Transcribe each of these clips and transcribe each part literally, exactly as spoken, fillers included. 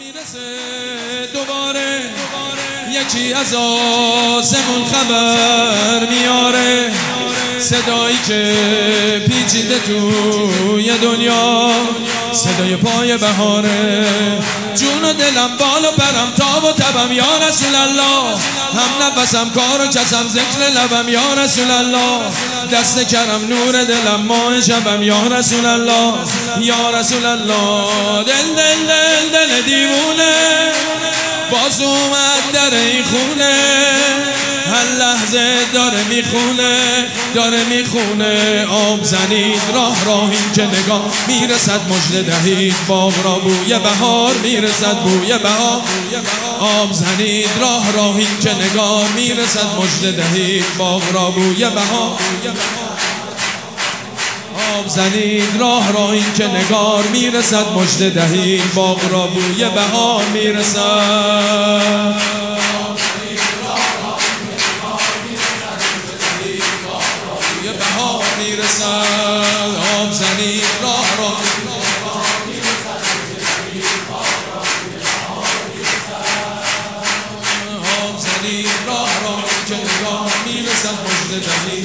میرسه دوباره یکی از آسمون خبر میاره، صدایی که پیچیده توی دنیا، صدای پای بهاره. جون و دلم بال و پرم تاب و تبم یا رسول الله، هم نفسم کار و کسم ذکر لبم یا رسول الله. دست کرم نور دلم ماه شبم یا رسول الله، یا رسول الله. دل دل دل دل دیوونه باز اومد در این خونه، هر لحظه داره میخونه داره میخونه. آب زنید راه راهی که نگاه میرسد، مژده دهید باغ را بوی بهار میرسد بوی بهار. آب زنید راه راهی که نگاه میرسد، مژده دهید باغ را بوی بهار. آب زنید راه را این که نگار میرسد، مژده دهید باغ را بوی بهار میرسد. بوی بهار میرسد. آب زنید راه را آب زنید راه را این که نگار میرسد، مژده دهید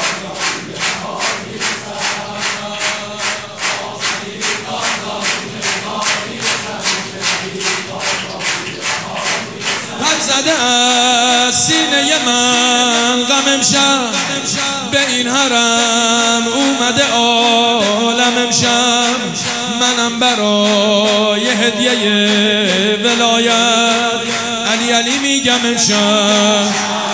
زده از سینه من غم امشب، به این حرم اومده عالم امشب. منم برای هدیه ولایت علی علی میگم امشب.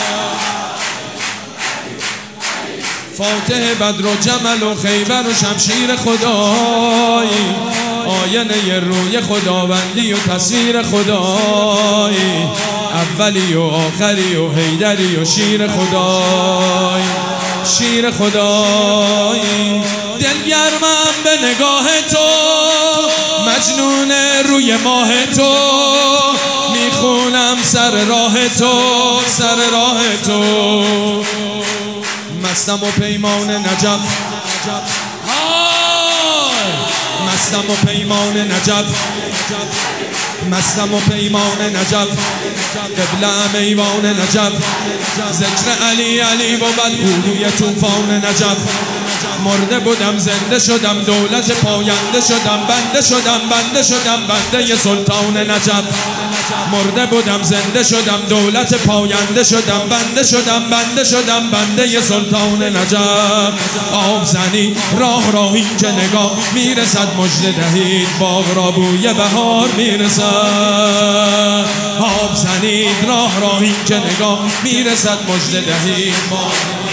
فاتح بدر و جمل و خیبر و شمشیر خدایی، آینه روی خداوندی و تصویر خدایی، اولی و آخری و حیدری و شیر خدایی شیر خدایی. دلگرمم به نگاه تو، مجنون روی ماه تو، میخونم سر راه تو سر راه تو. مستم و پیمان نجف، مستم و پیمان نجف، مستم و پیمان نجف، قبله‌ام ایوان نجف. ذکر علی علی بود گوروی طوفان نجف. مرده بودم زنده شدم، دولت پاینده شدم، بنده شدم بنده شدم بنده سلطان نجف. مرده بودم زنده شدم، دولت پاینده شدم، بنده شدم بنده شدم بنده سلطان نجف. آب زنی راه راهی که نگاه میرسد، مژده دهید باغ را بوی بهار میرسد. آب زنید راه راهی که نگاه میرسد، مژده دهید باغ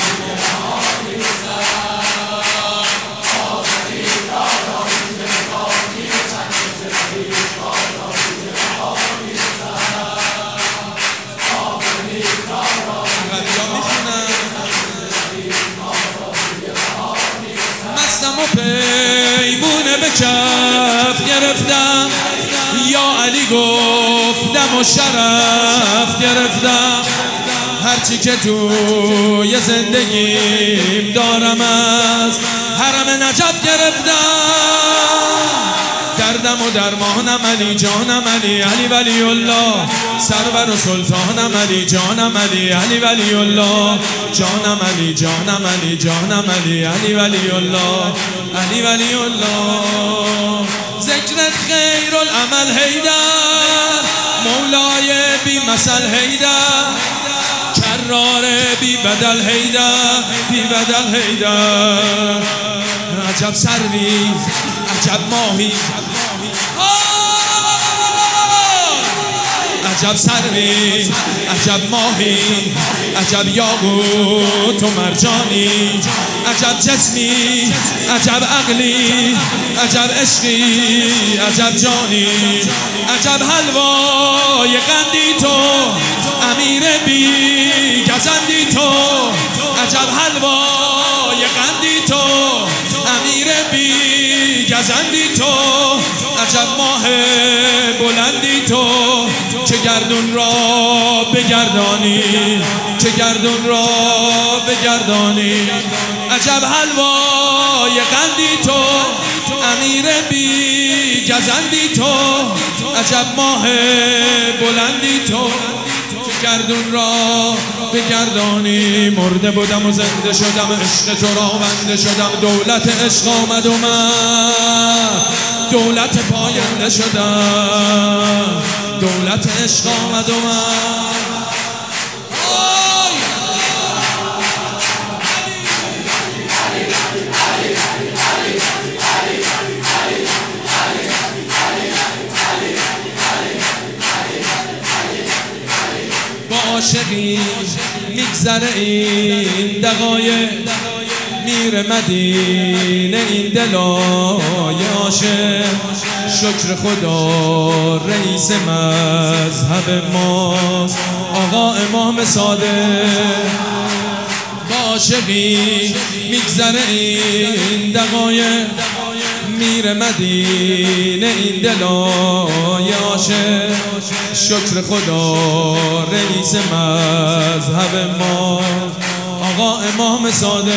پیمونه به کف گرفتم، یا علی گفتم و شرف گرفتم. هرچی که توی زندگیم دارم از حرم نجف گرفتم. دردم و درمانم علی جانم علی علی ولی الله، سرور و سلطانم علی جانم علی علی ولی الله، جانم علی جانم علی جانم علی علی ولی الله علی ولی الله. ذکرت خیر العمل حیدر، مولای بی مثل حیدر، کرار بی بدل حیدر بی بدل حیدر. عجب سروی عجب ماهی، عجب سروی عجب ماهی، عجب یاقوت و مرجانی، عجب جسمی عجب عقلی، عجب عشقی عجب جانی. عجب حلوای قندی تو، امیر بی گزندی تو، عجب حلوای قندی تو، امیر بی گزندی تو. عجب ماه بلندی تو، که گردون را بگردانی که گردون را بگردانی. عجب حلوای قندی تو، امیر بی گزندی تو، عجب ماه بلندی تو که گردون را بگردانی. مرده بودم و زنده شدم، عشق تو را بنده شدم. دولت عشق آمد و من دولت پاینده شدم. دولت عشق آمد و من عاشقی میگذره این دقایق، میره مدینه این دلای عاشق. شکر خدا رئیس مذهب ماست، آقا امام صادق. با عاشقی میگذره این دقایق، میره مدینه این دلای عاشق. شکر خدا رئیس مذهب ما، آقا امام صادق.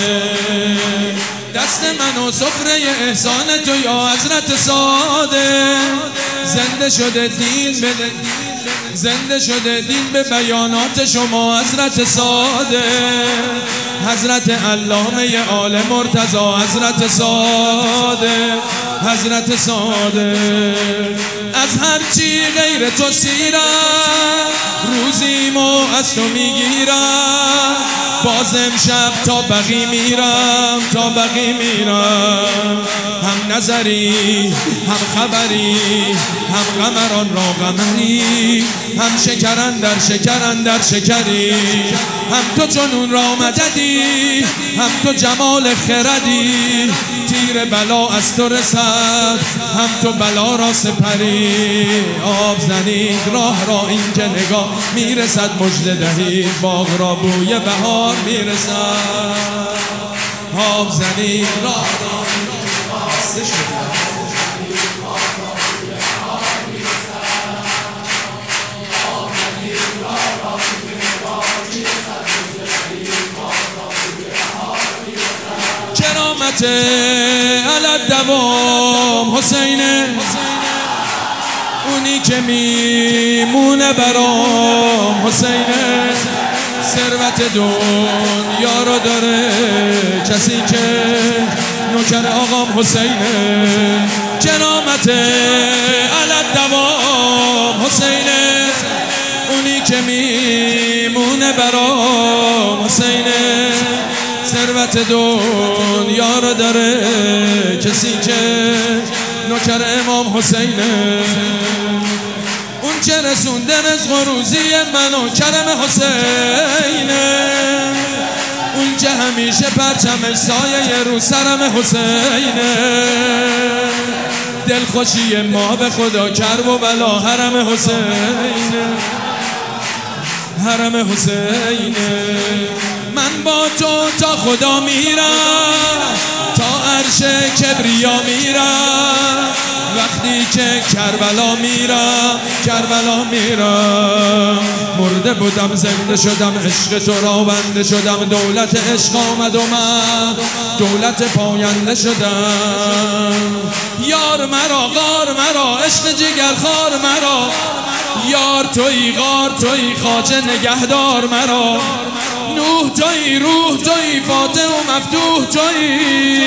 دست من و سفره احسان تو یا حضرت صادق. زنده شده دین بده، زنده شده دین به بیانات شما حضرت صادق. حضرت علامه آل مرتضی، حضرت صادق، حضرت صادق. از هرچی غیر تو سیرم، روزیمو از تو میگیرم. باز امشب تا بقی میرم، تا بقی میرم. هم نظری هم خبری، هم قمران را قمری. هم شکرن در شکرن در شکری. هم تو جنون را مددی، هم تو جمال خردی. تیر بلا از تو رسد، هم تو بلا را سپری. آب زنید راه را این که نگاه میرسد. مژده دهید باغ را بوی بهار میرسد. آب زنید راه را بسته شد. کرامت علی دوام حسینه، اونی که میمونه برام حسینه. ثروت دنیا رو داره کسی که نوکر آقام حسینه. کرامت علی دوام حسینه، اونی که میمونه برام حسینه. ثروت دنیا رو داره کسی که نوکر امام حسینه. اون که رسونده رزق و روزی منو کرم حسینه. اون که همیشه پرچمش سایه رو سرم حسینه. دلخوشی ما به خدا کرب و بلا حرم حسینه، حرم حسینه. من با تو تا خدا میرم، تا عرش کبریا میرم. وقتی که کربلا میرم، کربلا میرم. مرده بودم زنده شدم، عشق تو را بنده شدم. دولت عشق آمد و من دولت پاینده شدم. یار مرا غار مرا، عشق جگر خار مرا. یار توی غار توی خواجه نگهدار مرا. نوح توی روح توی فاتح و مفتوح توی.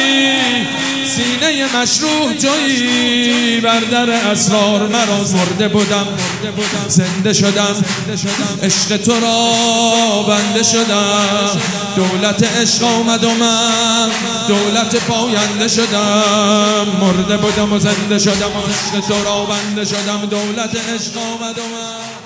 سینه مشروح توی بر در اسرار مرا. مرده بودم زنده شدم، عشق تو را بنده شدم. دولت عشق آمد و من دولت پاینده شدم. مرده بودم و زنده شدم، عشق تو را بنده شدم. دولت عشق آمد و من